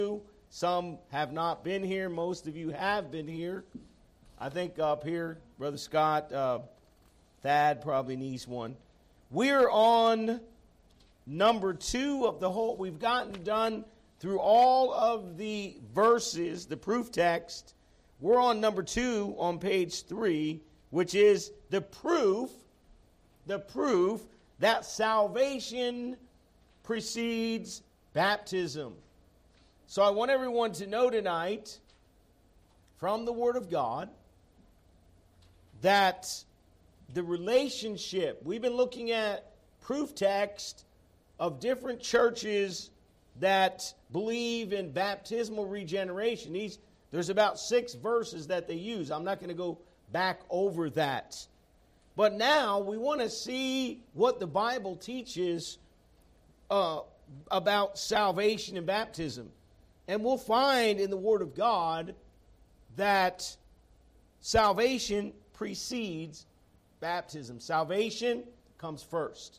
Some have not been here. Most of you have been here. I think up here, Brother Scott, Thad probably needs one. We're on number 2 of the whole. We've gotten done through all of the verses, the proof text. We're on number 2 on page 3, which is the proof that salvation precedes baptism. So I want everyone to know tonight from the Word of God that the relationship, we've been looking at proof text of different churches that believe in baptismal regeneration. There's about 6 verses that they use. I'm not going to go back over that. But now we want to see what the Bible teaches about salvation and baptism. And we'll find in the Word of God that salvation precedes baptism. Salvation comes first.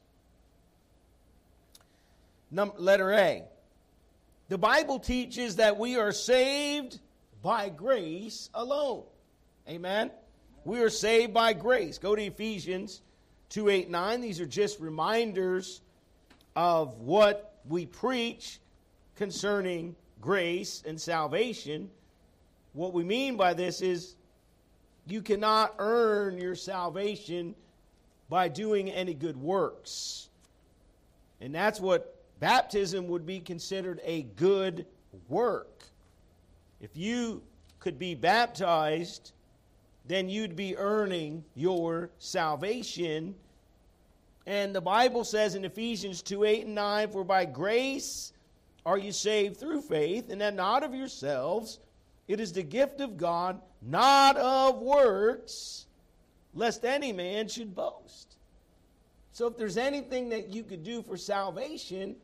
Letter A. The Bible teaches that we are saved by grace alone. Amen? We are saved by grace. Go to Ephesians 2:8-9. These are just reminders of what we preach concerning grace and salvation. What we mean by this is you cannot earn your salvation by doing any good works. And that's what baptism would be considered a good work. If you could be baptized, then you'd be earning your salvation. And the Bible says in Ephesians 2:8-9, for by grace are you saved through faith, and that not of yourselves, it is the gift of God, not of works, lest any man should boast. So if there's anything that you could do for salvation,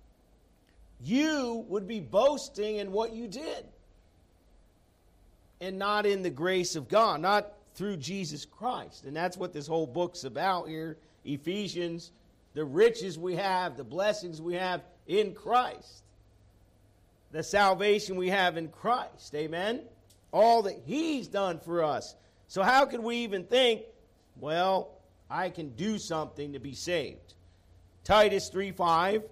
you would be boasting in what you did, and not in the grace of God, not through Jesus Christ. And that's what this whole book's about here, Ephesians, the riches we have, the blessings we have in Christ, the salvation we have in Christ, amen? All that He's done for us. So how could we even think, well, I can do something to be saved? Titus 3:5.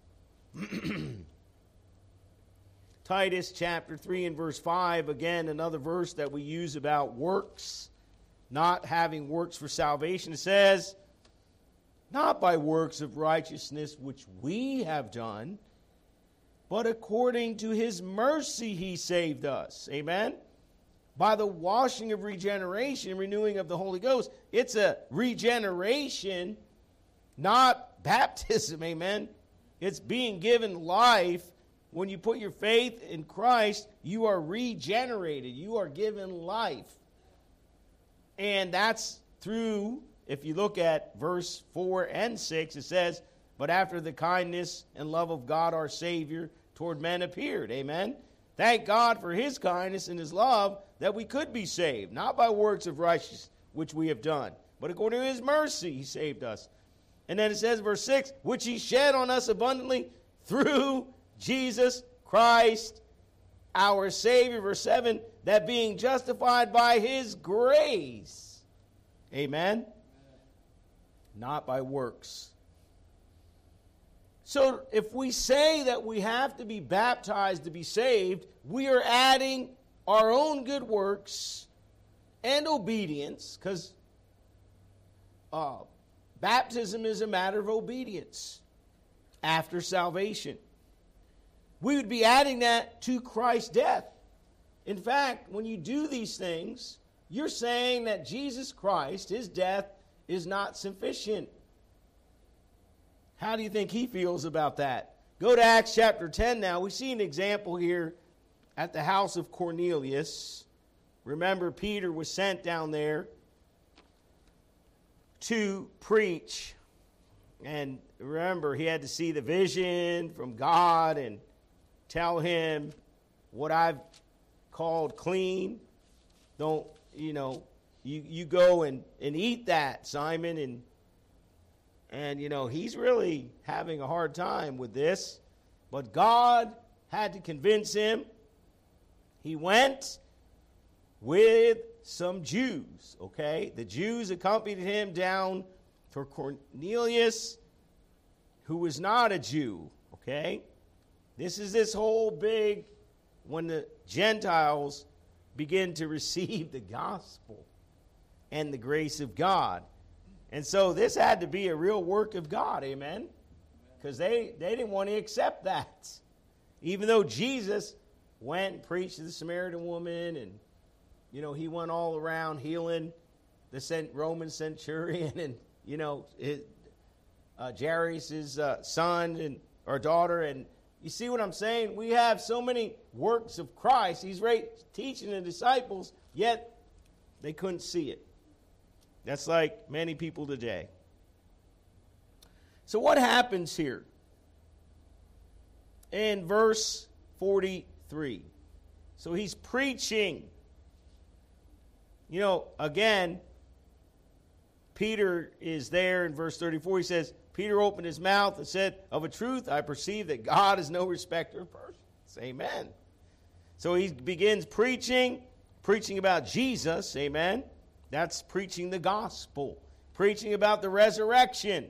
Titus chapter 3 and verse 5, again, another verse that we use about works, not having works for salvation. It says, not by works of righteousness which we have done, but according to His mercy He saved us. Amen? By the washing of regeneration and renewing of the Holy Ghost. It's a regeneration, not baptism. Amen? It's being given life. When you put your faith in Christ, you are regenerated. You are given life. And that's through, if you look at verse 4 and 6, it says, but after the kindness and love of God our Savior toward men appeared. Amen. Thank God for His kindness and His love that we could be saved, not by works of righteousness which we have done, but according to His mercy He saved us. And then it says, verse 6, which He shed on us abundantly through Jesus Christ, our Savior. Verse 7, that being justified by His grace. Amen. Not by works. So if we say that we have to be baptized to be saved, we are adding our own good works and obedience, because baptism is a matter of obedience after salvation. We would be adding that to Christ's death. In fact, when you do these things, you're saying that Jesus Christ, His death, is not sufficient. How do you think He feels about that? Go to Acts chapter 10 now. We see an example here at the house of Cornelius. Remember, Peter was sent down there to preach. And remember, he had to see the vision from God and tell him what I've called clean. Don't, you go and eat that, Simon. And he's really having a hard time with this. But God had to convince him. He went with some Jews, okay? The Jews accompanied him down to Cornelius, who was not a Jew, okay? This is this whole big, when the Gentiles begin to receive the gospel and the grace of God. And so this had to be a real work of God, amen? Because they didn't want to accept that. Even though Jesus went and preached to the Samaritan woman, and, he went all around healing the Roman centurion and, Jairus' son or daughter. And you see what I'm saying? We have so many works of Christ. He's teaching the disciples, yet they couldn't see it. That's like many people today. So what happens here? In verse 43. So he's preaching. Again, Peter is there in verse 34. He says, Peter opened his mouth and said, of a truth, I perceive that God is no respecter of persons. Amen. So he begins preaching about Jesus. Amen. That's preaching the gospel. Preaching about the resurrection.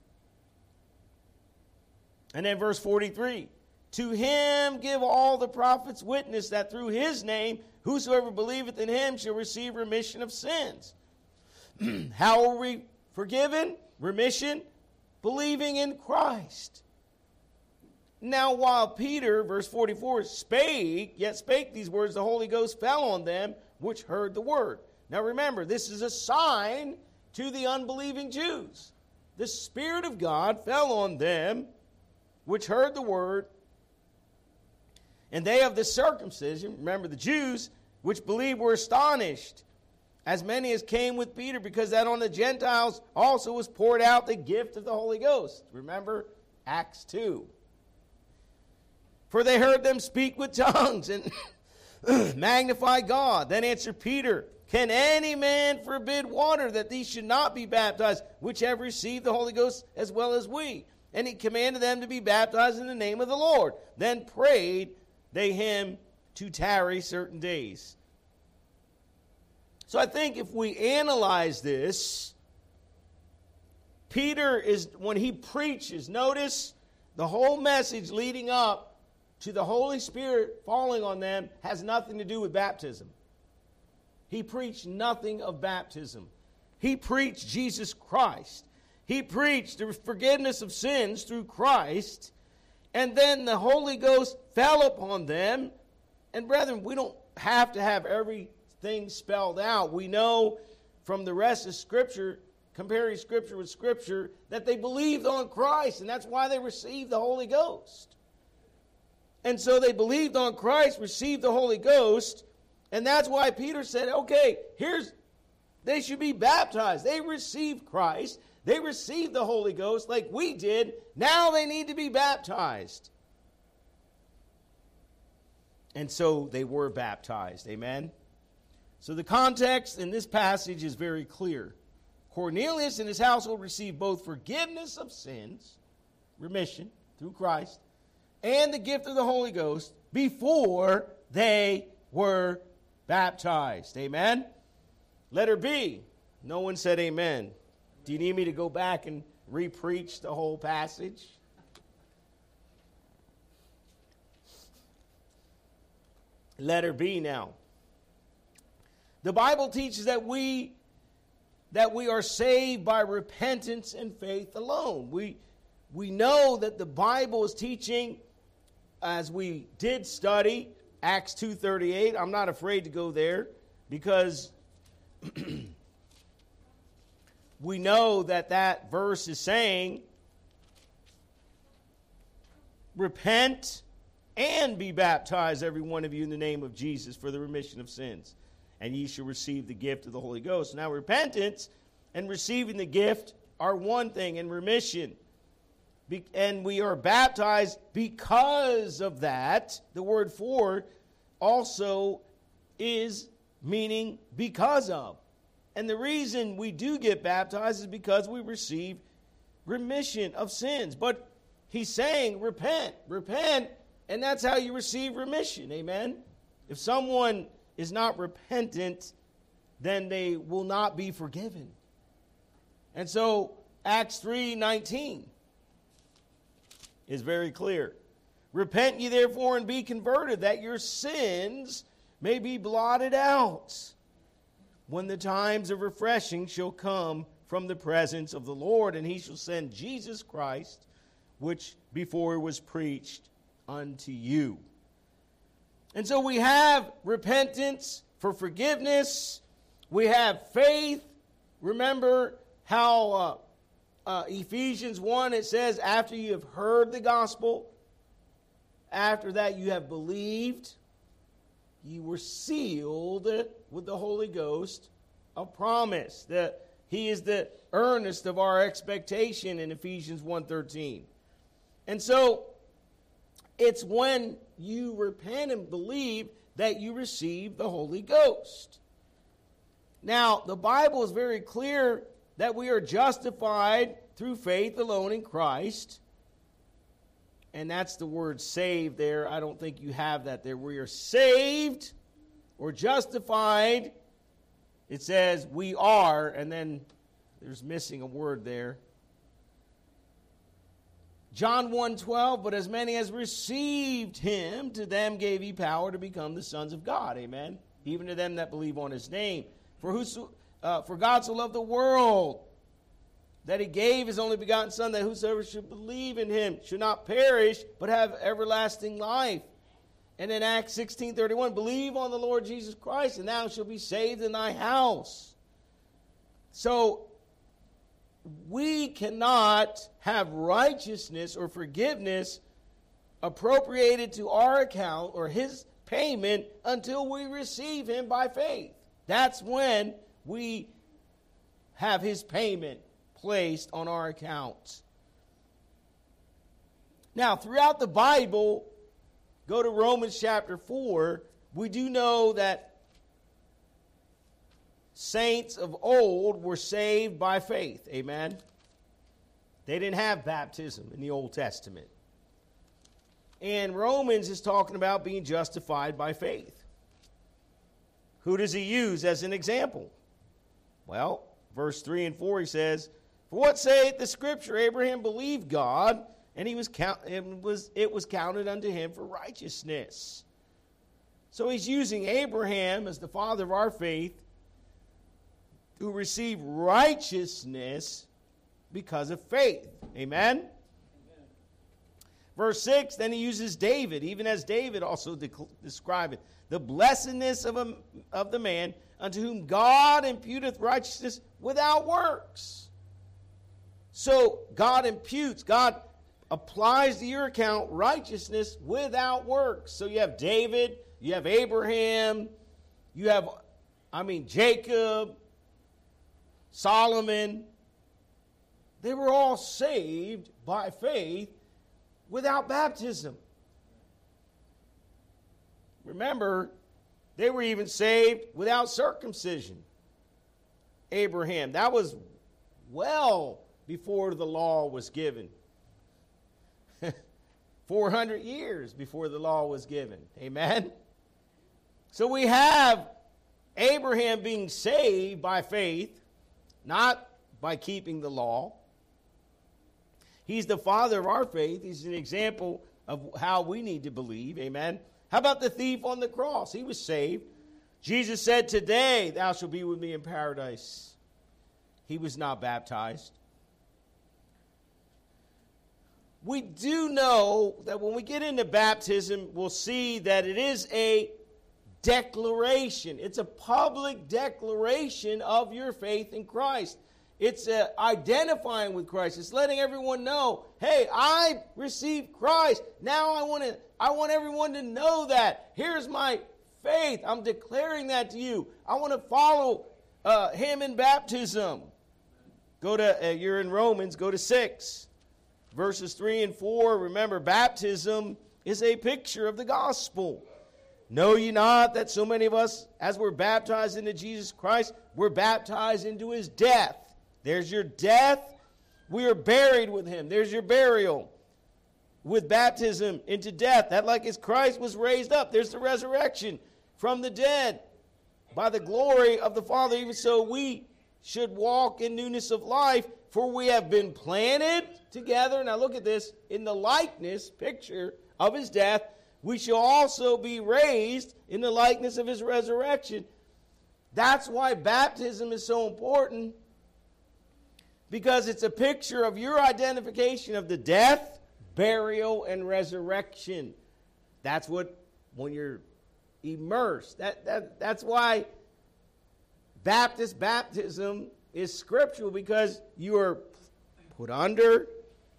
And then verse 43. To him give all the prophets witness that through his name, whosoever believeth in him shall receive remission of sins. How are we forgiven? Remission? Believing in Christ. Now while Peter, verse 44, spake these words, the Holy Ghost fell on them which heard the word. Now remember, this is a sign to the unbelieving Jews. The Spirit of God fell on them which heard the word, and they of the circumcision, remember the Jews, which believed were astonished, as many as came with Peter, because that on the Gentiles also was poured out the gift of the Holy Ghost. Remember Acts 2. For they heard them speak with tongues and magnify God. Then answered Peter, can any man forbid water that these should not be baptized, which have received the Holy Ghost as well as we? And he commanded them to be baptized in the name of the Lord. Then prayed they him to tarry certain days. So I think if we analyze this, Peter is, when he preaches, notice the whole message leading up to the Holy Spirit falling on them has nothing to do with baptism. He preached nothing of baptism. He preached Jesus Christ. He preached the forgiveness of sins through Christ. And then the Holy Ghost fell upon them. And brethren, we don't have to have everything spelled out. We know from the rest of Scripture, comparing Scripture with Scripture, that they believed on Christ. And that's why they received the Holy Ghost. And so they believed on Christ, received the Holy Ghost. And that's why Peter said, okay, they should be baptized. They received Christ. They received the Holy Ghost like we did. Now they need to be baptized. And so they were baptized. Amen? So the context in this passage is very clear. Cornelius and his household received both forgiveness of sins, remission through Christ, and the gift of the Holy Ghost before they were baptized. Amen? Letter B. No one said amen. Do you need me to go back and re-preach the whole passage? Letter B now. The Bible teaches that we are saved by repentance and faith alone. We know that the Bible is teaching, as we did study Acts 2:38. I'm not afraid to go there because we know that verse is saying, repent and be baptized, every one of you, in the name of Jesus for the remission of sins, and ye shall receive the gift of the Holy Ghost. Now, repentance and receiving the gift are one thing, and remission. And we are baptized because of that. The word for also is meaning because of. And the reason we do get baptized is because we receive remission of sins. But he's saying repent. Repent And that's how you receive remission. Amen. If someone is not repentant, then they will not be forgiven. And so Acts 3:19 is very clear. Repent ye therefore and be converted, that your sins may be blotted out, when the times of refreshing shall come from the presence of the Lord, and he shall send Jesus Christ, which before was preached unto you. And so we have repentance for forgiveness. We have faith. Remember how Ephesians 1, it says, after you have heard the gospel, after that you have believed, you were sealed with the Holy Ghost of promise. That he is the earnest of our expectation in Ephesians 1:13. And so it's when you repent and believe that you receive the Holy Ghost. Now, the Bible is very clear that we are justified through faith alone in Christ. And that's the word saved there. I don't think you have that there. We are saved or justified. It says we are, and then there's missing a word there. John 1:12, but as many as received him, to them gave he power to become the sons of God. Amen. Even to them that believe on his name. For God so loved the world, that he gave his only begotten Son, that whosoever should believe in him should not perish, but have everlasting life. And in Acts 16:31, believe on the Lord Jesus Christ, and thou shalt be saved in thy house. So, we cannot have righteousness or forgiveness appropriated to our account or his payment until we receive him by faith. That's when we have his payment placed on our accounts. Now, throughout the Bible, go to Romans chapter 4, we do know that saints of old were saved by faith. Amen? They didn't have baptism in the Old Testament. And Romans is talking about being justified by faith. Who does he use as an example? Well, verse 3 and 4 he says, for what saith the Scripture? Abraham believed God, and it was counted unto him for righteousness. So he's using Abraham as the father of our faith, who received righteousness because of faith. Amen? Verse 6, then he uses David, even as David also described it. The blessedness of the man unto whom God imputeth righteousness without works. So God imputes, God applies to your account righteousness without works. So you have David, you have Abraham, you have, Jacob, Solomon. They were all saved by faith without baptism. Remember, they were even saved without circumcision. Abraham, that was well before the law was given. 400 years before the law was given. Amen? So we have Abraham being saved by faith, not by keeping the law. He's the father of our faith. He's an example of how we need to believe. Amen? How about the thief on the cross? He was saved. Jesus said, today thou shalt be with me in paradise. He was not baptized. We do know that when we get into baptism, we'll see that it is a declaration. It's a public declaration of your faith in Christ. It's identifying with Christ. It's letting everyone know, hey, I received Christ. Now I want everyone to know that. Here's my faith. I'm declaring that to you. I want to follow him in baptism. You're in Romans, go to 6. Verses 3 and 4, remember, baptism is a picture of the gospel. Know ye not that so many of us, as we're baptized into Jesus Christ, we're baptized into his death. There's your death. We are buried with him. There's your burial. with baptism into death, that like as Christ was raised up, there's the resurrection from the dead by the glory of the Father, even so we should walk in newness of life, for we have been planted together. Now look at this, in the likeness, picture of his death, we shall also be raised in the likeness of his resurrection. That's why baptism is so important, because it's a picture of your identification of the death, burial, and resurrection. That's what, when you're immersed, that's why baptism is scriptural, because you are put under,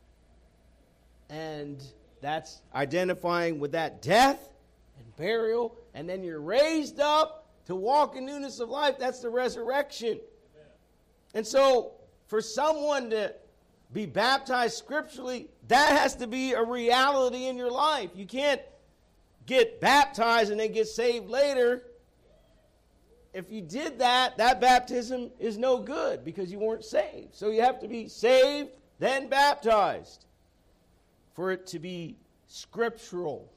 and that's identifying with that death and burial, and then you're raised up to walk in newness of life. That's the resurrection. Amen. And so for someone to be baptized scripturally, that has to be a reality in your life. You can't get baptized and then get saved later. If you did that, that baptism is no good because you weren't saved. So you have to be saved, then baptized for it to be scriptural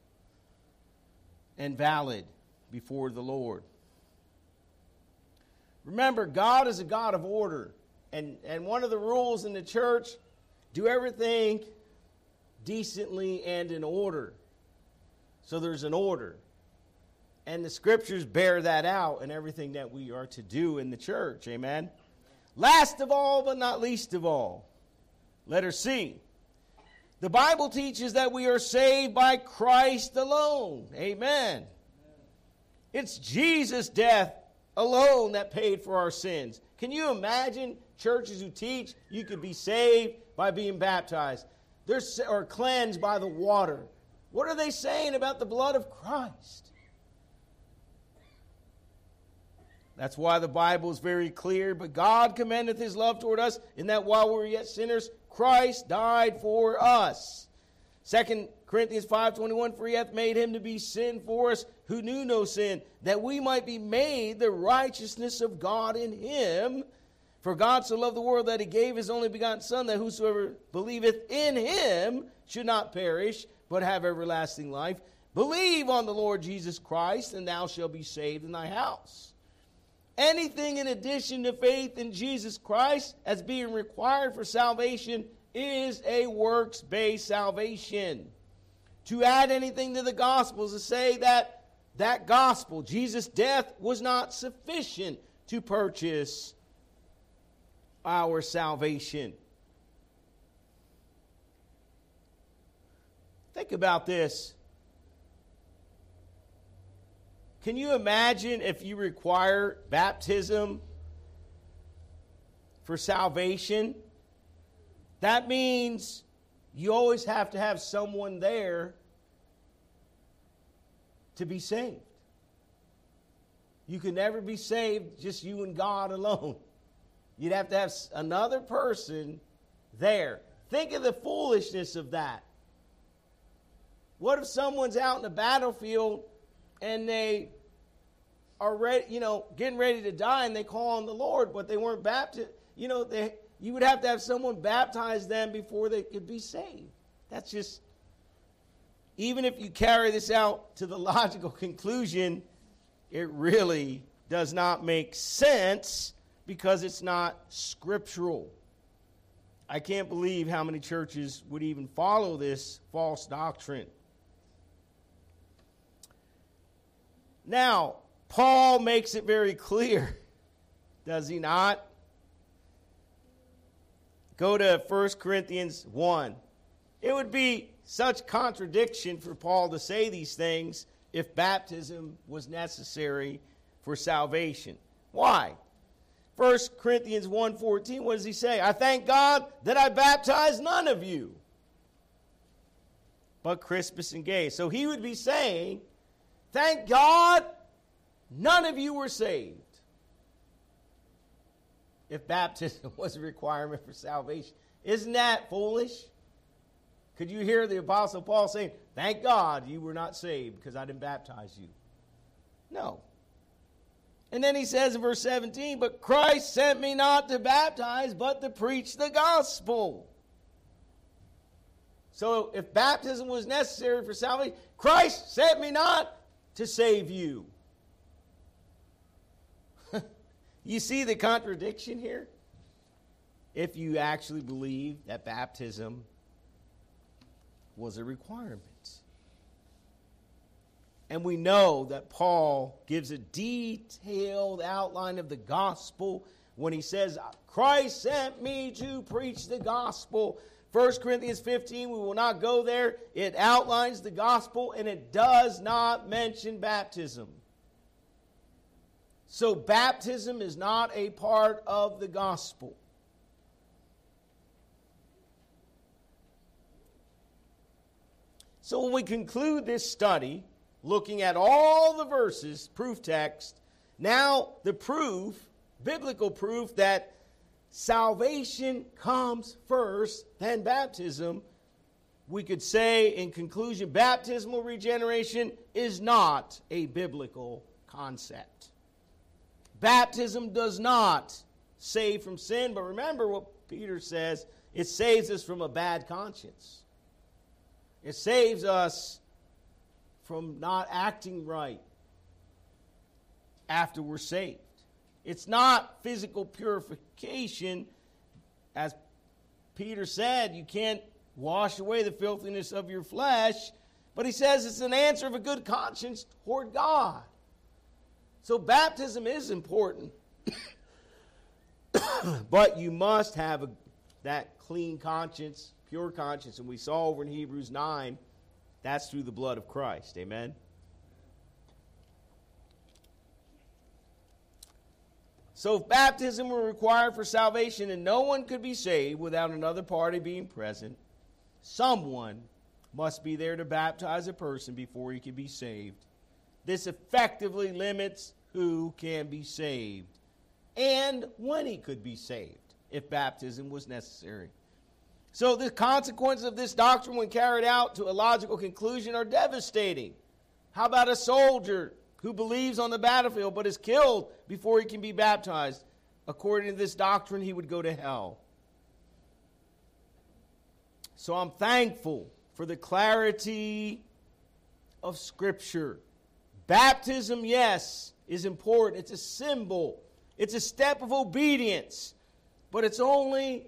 and valid before the Lord. Remember, God is a God of order. And one of the rules in the church, do everything decently and in order. So there's an order. And the scriptures bear that out in everything that we are to do in the church. Amen. Last of all, but not least of all, letter C. The Bible teaches that we are saved by Christ alone. Amen. It's Jesus' death alone that paid for our sins. Can you imagine churches who teach you could be saved by being baptized or cleansed by the water? What are they saying about the blood of Christ? That's why the Bible is very clear. But God commendeth his love toward us, in that while we were yet sinners, Christ died for us. 2 Corinthians 5:21, for he hath made him to be sin for us who knew no sin, that we might be made the righteousness of God in him. For God so loved the world that he gave his only begotten Son, that whosoever believeth in him should not perish, but have everlasting life. Believe on the Lord Jesus Christ, and thou shalt be saved in thy house. Anything in addition to faith in Jesus Christ as being required for salvation is a works-based salvation. To add anything to the gospel is to say that that gospel, Jesus' death, was not sufficient to purchase our salvation. Think about this. Can you imagine if you require baptism for salvation? That means you always have to have someone there to be saved. You can never be saved just you and God alone. You'd have to have another person there. Think of the foolishness of that. What if someone's out in the battlefield and they are ready, getting ready to die, and they call on the Lord, but they weren't baptized? You would have to have someone baptize them before they could be saved. That's just, even if you carry this out to the logical conclusion, it really does not make sense because it's not scriptural. I can't believe how many churches would even follow this false doctrine. Now, Paul makes it very clear, does he not? Go to 1 Corinthians 1. It would be such contradiction for Paul to say these things if baptism was necessary for salvation. Why? 1 Corinthians 1:14, what does he say? I thank God that I baptized none of you, but Crispus and Gaius. So he would be saying, thank God none of you were saved if baptism was a requirement for salvation. Isn't that foolish? Could you hear the Apostle Paul saying, thank God you were not saved because I didn't baptize you? No. And then he says in verse 17, but Christ sent me not to baptize, but to preach the gospel. So if baptism was necessary for salvation, Christ sent me not to save you. You see the contradiction here? If you actually believe that baptism was a requirement. And we know that Paul gives a detailed outline of the gospel when he says, Christ sent me to preach the gospel. 1 Corinthians 15, we will not go there. It outlines the gospel and it does not mention baptism. So baptism is not a part of the gospel. So when we conclude this study, looking at all the verses, proof text, now the proof, biblical proof that salvation comes first, then baptism, we could say in conclusion, baptismal regeneration is not a biblical concept. Baptism does not save from sin, but remember what Peter says, it saves us from a bad conscience. It saves us from not acting right after we're saved. It's not physical purification. As Peter said, you can't wash away the filthiness of your flesh. But he says it's an answer of a good conscience toward God. So baptism is important. But you must have that clean conscience, pure conscience. And we saw over in Hebrews 9, that's through the blood of Christ. Amen? So if baptism were required for salvation and no one could be saved without another party being present, someone must be there to baptize a person before he can be saved. This effectively limits who can be saved and when he could be saved if baptism was necessary. So the consequences of this doctrine when carried out to a logical conclusion are devastating. How about a soldier who believes on the battlefield but is killed before he can be baptized? According to this doctrine, he would go to hell. So I'm thankful for the clarity of Scripture. Baptism, yes, is important. It's a symbol. It's a step of obedience. But it's only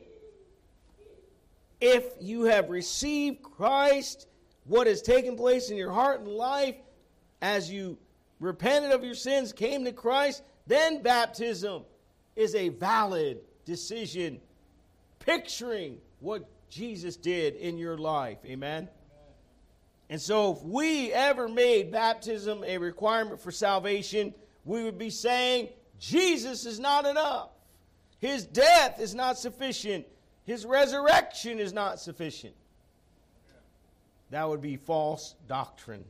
if you have received Christ, what has taken place in your heart and life as you repented of your sins, came to Christ, then baptism is a valid decision picturing what Jesus did in your life. Amen? And so if we ever made baptism a requirement for salvation, we would be saying Jesus is not enough. His death is not sufficient. His resurrection is not sufficient. That would be false doctrine.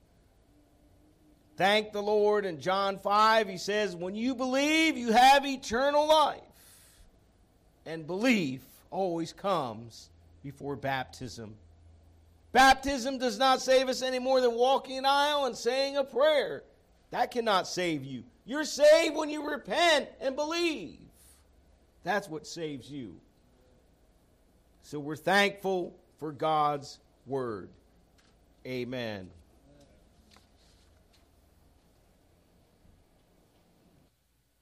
Thank the Lord. In John 5, he says, when you believe, you have eternal life. And belief always comes before baptism. Baptism does not save us any more than walking an aisle and saying a prayer. That cannot save you. You're saved when you repent and believe. That's what saves you. So we're thankful for God's word. Amen.